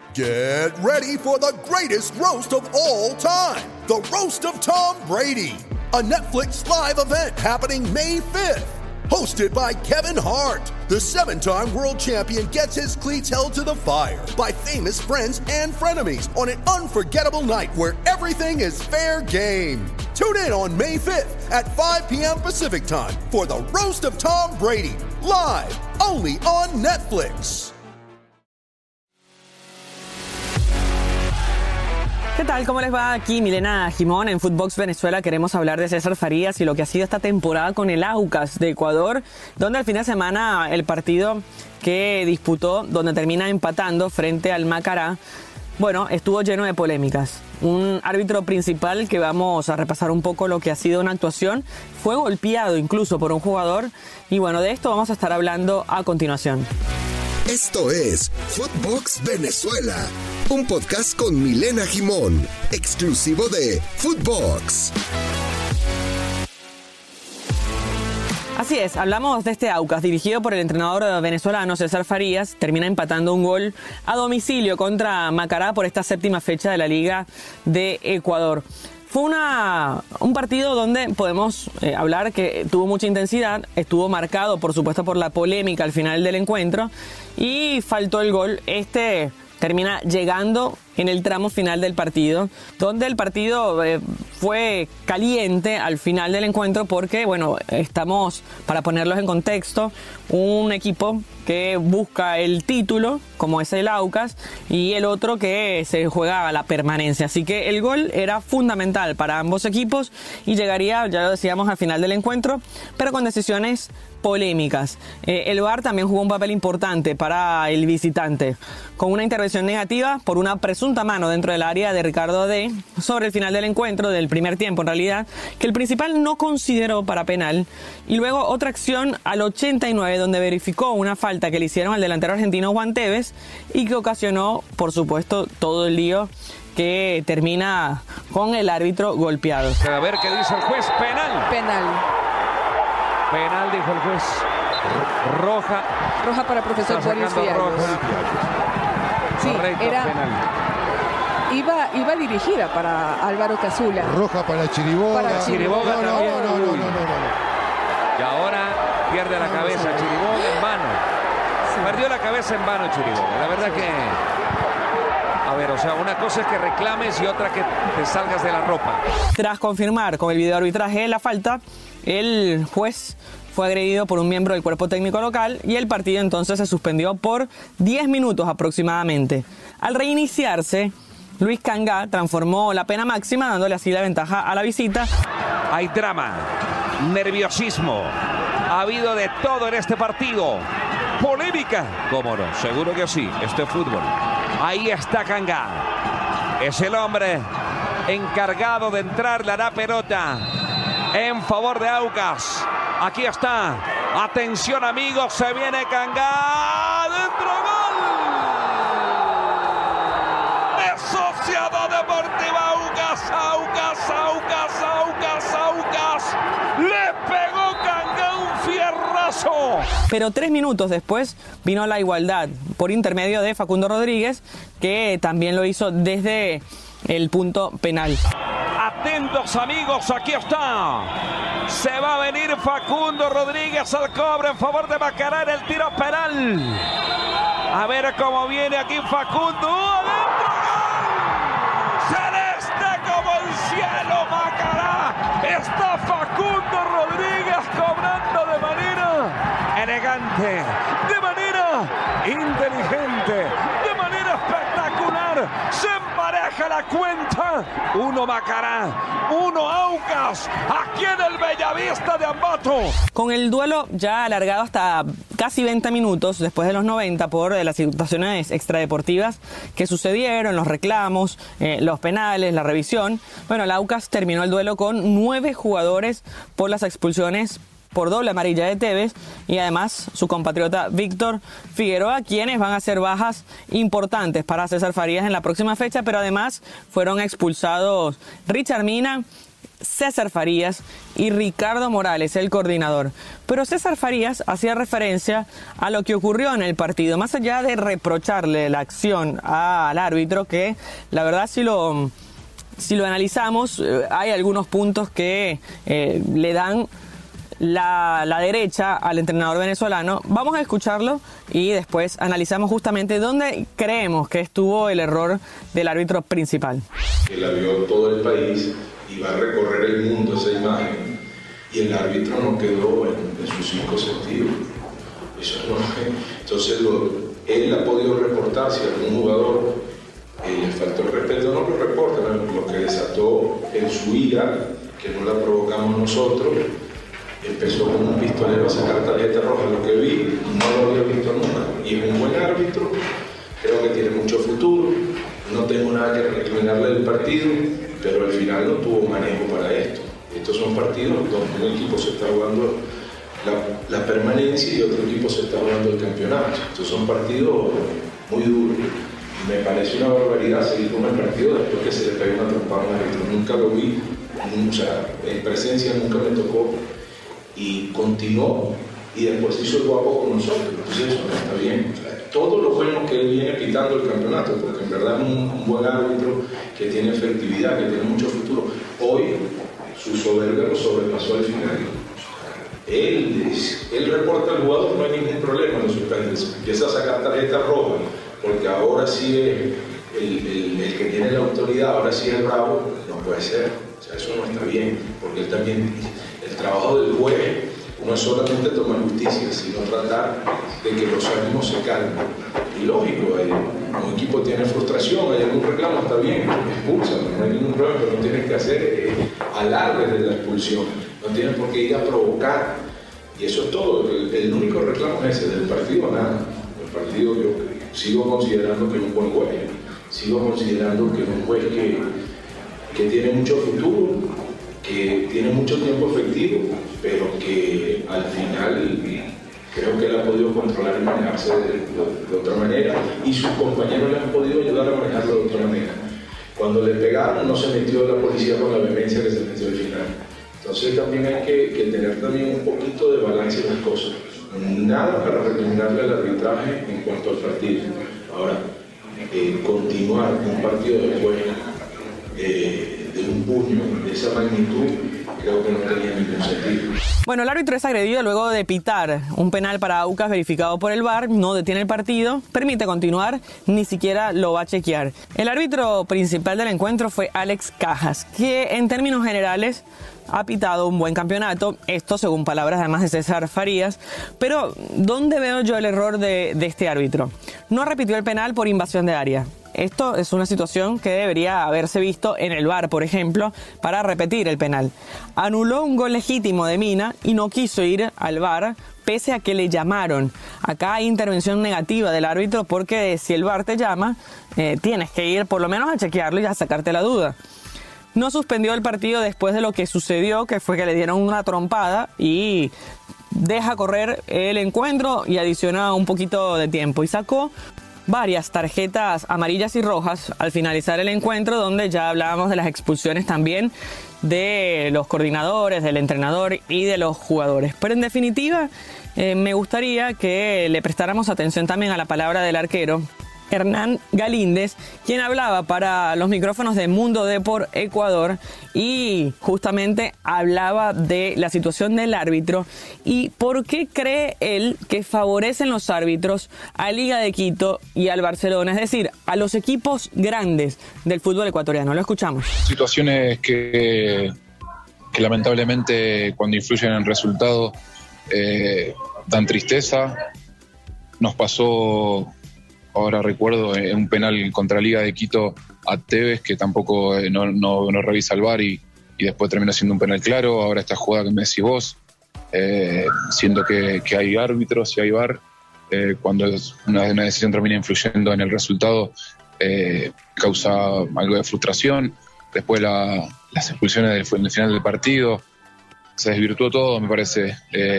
Get ready for the greatest roast of all time, the Roast of Tom Brady, a Netflix live event happening May 5th. Hosted by Kevin Hart, the 7-time world champion gets his cleats held to the fire by famous friends and frenemies on an unforgettable night where everything is fair game. Tune in on May 5th at 5 p.m. Pacific time for the Roast of Tom Brady, live only on Netflix. ¿Qué tal? ¿Cómo les va? Aquí Milena Gimón en Footbox Venezuela. Queremos hablar de César Farías y lo que ha sido esta temporada con el Aucas de Ecuador, donde al fin de semana el partido que disputó, donde termina empatando frente al Macará, bueno, estuvo lleno de polémicas. Un árbitro principal, que vamos a repasar un poco lo que ha sido una actuación, fue golpeado incluso por un jugador, y bueno, de esto vamos a estar hablando a continuación. Esto es Footbox Venezuela, un podcast con Milena Gimón, exclusivo de Footbox. Así es, hablamos de este Aucas, dirigido por el entrenador venezolano César Farías. Termina empatando un gol a domicilio contra Macará por esta 7ª fecha de la Liga de Ecuador. Fue un partido donde podemos hablar que tuvo mucha intensidad, estuvo marcado por supuesto por la polémica al final del encuentro y faltó el gol. Termina llegando en el tramo final del partido, donde el partido fue caliente al final del encuentro porque, bueno, estamos, para ponerlos en contexto, un equipo que busca el título, como es el Aucas, y el otro que se juega a la permanencia. Así que el gol era fundamental para ambos equipos y llegaría, ya lo decíamos, al final del encuentro, pero con decisiones polémicas. El VAR también jugó un papel importante para el visitante, con una intervención negativa por una presunta mano dentro del área de Ricardo D sobre el final del encuentro, del primer tiempo en realidad, que el principal no consideró para penal, y luego otra acción al 89 donde verificó una falta que le hicieron al delantero argentino Juan Tevez y que ocasionó, por supuesto, todo el lío que termina con el árbitro golpeado. A ver qué dice el juez. Penal, dijo el juez. Roja para profesor Boris Fiallos. Sí, correcto, era penal. Iba dirigida para Álvaro Cazula. Roja para Chiriboga. No. Y ahora pierde la cabeza Chiriboga en vano. Sí. Perdió la cabeza en vano Chiriboga. La verdad que... A ver, o sea, una cosa es que reclames y otra que te salgas de la ropa. Tras confirmar con el videoarbitraje la falta, el juez fue agredido por un miembro del cuerpo técnico local y el partido entonces se suspendió por 10 minutos aproximadamente. Al reiniciarse, Luis Cangá transformó la pena máxima, dándole así la ventaja a la visita. Hay drama, nerviosismo, ha habido de todo en este partido. Polémica, cómo no, seguro que sí, este fútbol. Ahí está Cangá, es el hombre encargado de entrar, le hará pelota en favor de Aucas. Aquí está, atención amigos, se viene Cangá, dentro, gol de Sociedad Deportiva Aucas, le pegó Cangá un fierrazo. Pero 3 minutos después vino la igualdad por intermedio de Facundo Rodríguez, que también lo hizo desde el punto penal. Atentos amigos, aquí está. Se va a venir Facundo Rodríguez al cobre en favor de Macará en el tiro penal. A ver cómo viene aquí Facundo. ¡Adentro! ¡Gol! Celeste como el cielo, Macará. Está Facundo Rodríguez cobrando de manera elegante, de manera inteligente, de manera espectacular. Se empareja la cuenta. 1 Macará, 1 Aucas, aquí en el Bellavista de Ambato. Con el duelo ya alargado hasta casi 20 minutos después de los 90 por las situaciones extradeportivas que sucedieron, los reclamos, los penales, la revisión. Bueno, el Aucas terminó el duelo con 9 jugadores por las expulsiones por doble amarilla de Tevez y además su compatriota Víctor Figueroa, quienes van a ser bajas importantes para César Farías en la próxima fecha, pero además fueron expulsados Richard Mina César Farías y Ricardo Morales, el coordinador. Pero César Farías hacía referencia a lo que ocurrió en el partido, más allá de reprocharle la acción al árbitro, que la verdad si lo analizamos, hay algunos puntos que le dan la derecha al entrenador venezolano. Vamos a escucharlo y después analizamos justamente dónde creemos que estuvo el error del árbitro principal. Que la vio todo el país y va a recorrer el mundo esa imagen, y el árbitro no quedó en sus 5 sentidos. Eso no es. Entonces él ha podido reportar si algún jugador le faltó el respeto, no lo reporta, ¿no? Lo que desató en su ira, que no la provocamos nosotros. Empezó con un pistolero a sacar tarjeta roja, lo que vi, no lo había visto nunca. Y es un buen árbitro, creo que tiene mucho futuro, no tengo nada que recriminarle del partido, pero al final no tuvo manejo para esto. Estos son partidos donde un equipo se está jugando la permanencia y otro equipo se está jugando el campeonato. Estos son partidos muy duros. Me parece una barbaridad seguir con el partido después que se le pegó una trompada a un árbitro. Nunca lo vi, o sea, en presencia nunca me tocó. Y continuó y después se hizo el guapo con nosotros. Entonces eso no está bien. O sea, todo lo bueno que él viene quitando el campeonato, porque en verdad es un buen árbitro que tiene efectividad, que tiene mucho futuro. Hoy su soberbia lo sobrepasó al final. Él reporta al jugador, no hay ningún problema, lo suspende. Empieza a sacar tarjeta roja, porque ahora sí es el que tiene la autoridad, ahora sí es bravo. No puede ser. O sea, eso no está bien, porque él también... El trabajo del juez no es solamente tomar justicia, sino tratar de que los ánimos se calmen. Y lógico, un equipo tiene frustración, hay algún reclamo, está bien, expulsan, no hay ningún problema, pero no tienes que hacer alardes de la expulsión, no tienes por qué ir a provocar. Y eso es todo, el único reclamo es ese, del partido nada. El partido yo sigo considerando que es un buen juez, sigo considerando que es un juez que tiene mucho futuro, que tiene mucho tiempo efectivo, pero que al final creo que él ha podido controlar y manejarse de otra manera, y sus compañeros le han podido ayudar a manejarlo de otra manera. Cuando le pegaron no se metió la policía con la vehemencia que se metió al final. Entonces también hay que tener también un poquito de balance en las cosas. Nada para recriminarle al arbitraje en cuanto al partido. Ahora, continuar un partido de juego de un puño de esa magnitud, creo que no tenía ningún sentido. Bueno, el árbitro es agredido luego de pitar un penal para Aucas verificado por el VAR, no detiene el partido, permite continuar, ni siquiera lo va a chequear. El árbitro principal del encuentro fue Alex Cajas, que en términos generales ha pitado un buen campeonato, esto según palabras además de César Farías, pero ¿dónde veo yo el error de este árbitro? No repitió el penal por invasión de área. Esto es una situación que debería haberse visto en el VAR, por ejemplo, para repetir el penal. Anuló un gol legítimo de Mina y no quiso ir al VAR pese a que le llamaron. Acá hay intervención negativa del árbitro porque si el VAR te llama, tienes que ir por lo menos a chequearlo y a sacarte la duda. No suspendió el partido después de lo que sucedió, que fue que le dieron una trompada y deja correr el encuentro y adiciona un poquito de tiempo. Y sacó varias tarjetas amarillas y rojas al finalizar el encuentro, donde ya hablábamos de las expulsiones también de los coordinadores, del entrenador y de los jugadores. Pero en definitiva, me gustaría que le prestáramos atención también a la palabra del arquero Hernán Galíndez, quien hablaba para los micrófonos de Mundo Deport Ecuador y justamente hablaba de la situación del árbitro y por qué cree él que favorecen los árbitros a Liga de Quito y al Barcelona, es decir, a los equipos grandes del fútbol ecuatoriano. Lo escuchamos. Situaciones que lamentablemente cuando influyen en el resultado dan tristeza. Nos pasó... Ahora recuerdo un penal contra Liga de Quito a Tevez, que tampoco no revisa el VAR y después termina siendo un penal claro. Ahora esta jugada que me decís vos, siendo que hay árbitros y hay VAR, cuando una decisión termina influyendo en el resultado, causa algo de frustración. Después las expulsiones en el final del partido, se desvirtuó todo, me parece.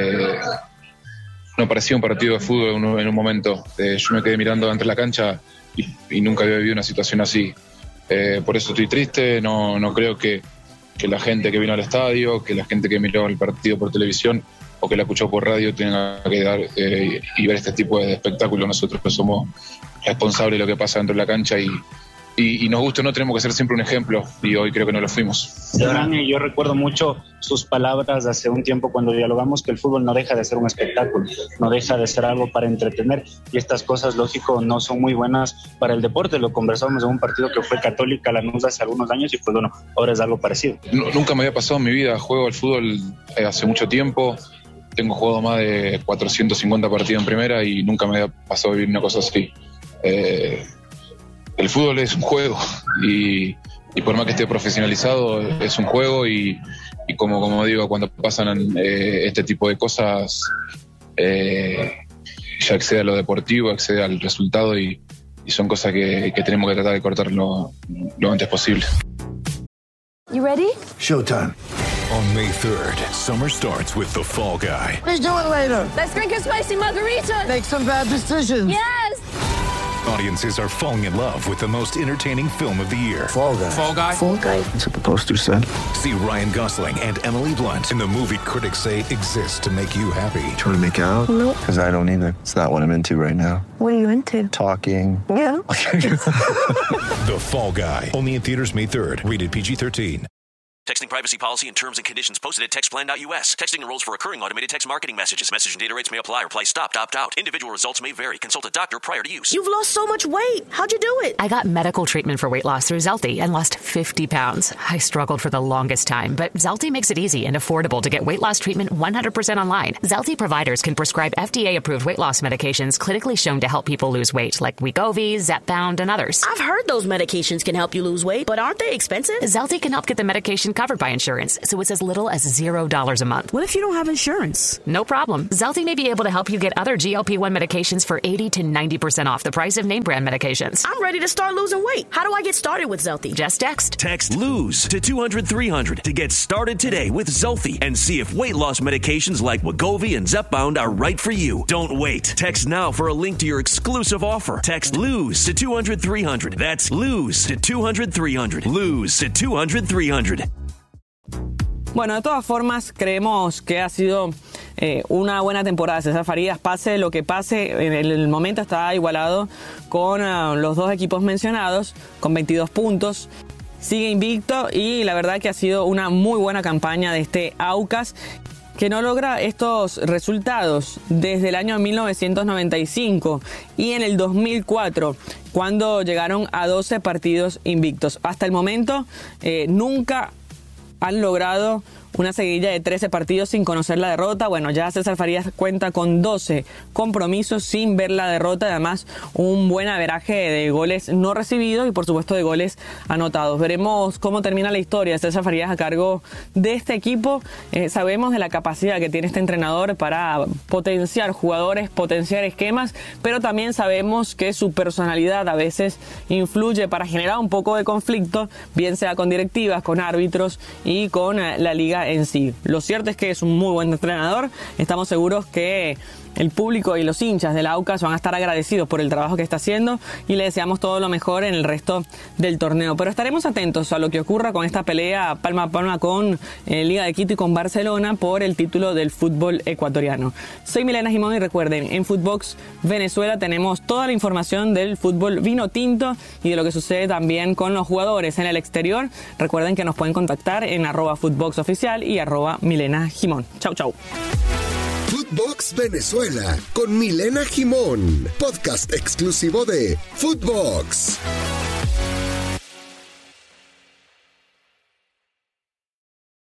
No parecía un partido de fútbol en un momento. Yo me quedé mirando entre la cancha y nunca había vivido una situación así. Por eso estoy triste, no creo que la gente que vino al estadio, que la gente que miró el partido por televisión o que la escuchó por radio tenga que dar y ver este tipo de espectáculo. Nosotros somos responsables de lo que pasa dentro de la cancha y nos gusta o no, tenemos que ser siempre un ejemplo, y hoy creo que no lo fuimos. Sí, Dani, yo recuerdo mucho sus palabras hace un tiempo cuando dialogamos, que el fútbol no deja de ser un espectáculo, no deja de ser algo para entretener, y estas cosas, lógico, no son muy buenas para el deporte. Lo conversamos en un partido que fue Católica Lanús hace algunos años y pues bueno, ahora es algo parecido. Nunca me había pasado en mi vida, juego al fútbol hace mucho tiempo, tengo jugado más de 450 partidos en primera y nunca me había pasado a vivir una cosa así. El fútbol es un juego y por más que esté profesionalizado es un juego y como digo, cuando pasan este tipo de cosas ya excede a lo deportivo, excede al resultado y son cosas que tenemos que tratar de cortar lo antes posible. You ready? Showtime. On May 3rd, summer starts with The Fall Guy. Let's do it later. Let's drink a spicy margarita. Make some bad decisions. Yes! Audiences are falling in love with the most entertaining film of the year. Fall Guy. Fall Guy? Fall Guy. That's what the poster said. See Ryan Gosling and Emily Blunt in the movie critics say exists to make you happy. Trying to make it out? Nope. Because I don't either. It's not what I'm into right now. What are you into? Talking. Yeah. The Fall Guy. Only in theaters May 3rd. Rated PG-13. Texting privacy policy and terms and conditions posted at textplan.us. Texting enrolls for recurring automated text marketing messages. Message and data rates may apply. Reply stop, opt out. Individual results may vary. Consult a doctor prior to use. You've lost so much weight. How'd you do it? I got medical treatment for weight loss through Zelty and lost 50 pounds. I struggled for the longest time, but Zelty makes it easy and affordable to get weight loss treatment 100% online. Zelty providers can prescribe FDA-approved weight loss medications clinically shown to help people lose weight, like Wegovy, Zepbound, and others. I've heard those medications can help you lose weight, but aren't they expensive? Zelty can help get the medication covered by insurance, so it's as little as $0 a month. What if you don't have insurance? No problem. Zelty may be able to help you get other GLP-1 medications for 80 to 90% off the price of name brand medications. I'm ready to start losing weight. How do I get started with Zelty? Just text. Text LOSE to 200-300 to get started today with Zelty and see if weight loss medications like Wegovy and Zepbound are right for you. Don't wait. Text now for a link to your exclusive offer. Text LOSE to 200-300. That's LOSE to 200-300. LOSE to 200-300. Bueno, de todas formas, creemos que ha sido una buena temporada. César Farías, pase lo que pase, en el momento está igualado con los dos equipos mencionados, con 22 puntos. Sigue invicto y la verdad que ha sido una muy buena campaña de este Aucas, que no logra estos resultados desde el año 1995 y en el 2004, cuando llegaron a 12 partidos invictos. Hasta el momento nunca han logrado una seguidilla de 13 partidos sin conocer la derrota. Bueno, ya César Farías cuenta con 12 compromisos sin ver la derrota, además un buen averaje de goles no recibidos y por supuesto de goles anotados. Veremos cómo termina la historia de César Farías a cargo de este equipo. Sabemos de la capacidad que tiene este entrenador para potenciar jugadores, potenciar esquemas, pero también sabemos que su personalidad a veces influye para generar un poco de conflicto, bien sea con directivas, con árbitros y con la liga en sí. Lo cierto es que es un muy buen entrenador. Estamos seguros que el público y los hinchas del Aucas van a estar agradecidos por el trabajo que está haciendo y le deseamos todo lo mejor en el resto del torneo. Pero estaremos atentos a lo que ocurra con esta pelea palma a palma con Liga de Quito y con Barcelona por el título del fútbol ecuatoriano. Soy Milena Gimón y recuerden, en Footbox Venezuela tenemos toda la información del fútbol vino tinto y de lo que sucede también con los jugadores en el exterior. Recuerden que nos pueden contactar en @footboxoficial y @Milena Gimón. Chau, chau. Footbox Venezuela con Milena Gimón, podcast exclusivo de Footbox.